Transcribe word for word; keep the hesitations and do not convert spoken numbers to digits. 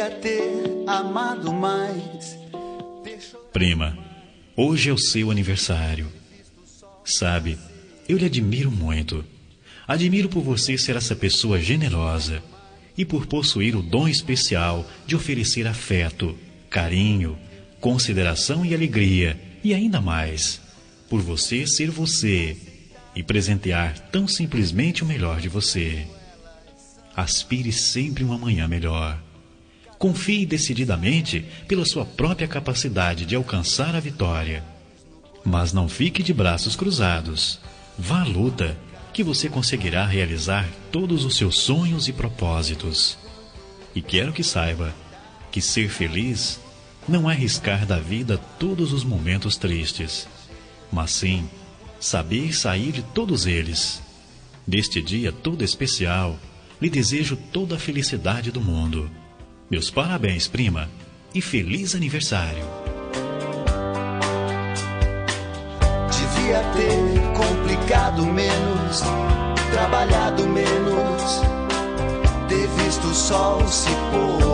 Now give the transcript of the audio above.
Devia ter amado mais. Prima, hoje é o seu aniversário. Sabe, eu lhe admiro muito. Admiro por você ser essa pessoa generosa e por possuir o dom especial de oferecer afeto, carinho, consideração e alegria, e ainda mais, por você ser você e presentear tão simplesmente o melhor de você. Aspire sempre uma manhã melhor. Confie decididamente pela sua própria capacidade de alcançar a vitória. Mas não fique de braços cruzados. Vá à luta, que você conseguirá realizar todos os seus sonhos e propósitos. E quero que saiba que ser feliz não é arriscar da vida todos os momentos tristes, mas sim saber sair de todos eles. Neste dia todo especial, lhe desejo toda a felicidade do mundo. Meus parabéns, prima, e feliz aniversário. Devia ter complicado menos, trabalhado menos, ter visto o sol se pôr.